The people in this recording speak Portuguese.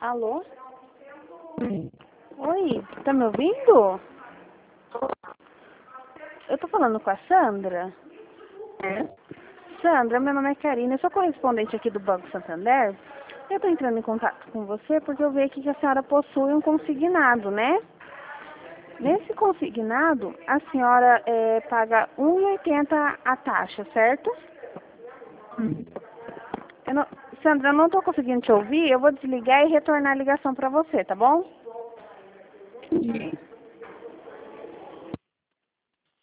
Alô? Oi, tá me ouvindo? Eu tô falando com a Sandra. Sandra, meu nome é Karina, eu sou correspondente aqui do Banco Santander. Eu tô entrando em contato com você porque eu vi aqui que a senhora possui um consignado, né? Nesse consignado, a senhora paga R$ 1,80 a taxa, certo? Sandra, eu não tô conseguindo te ouvir, eu vou desligar e retornar a ligação para você, tá bom?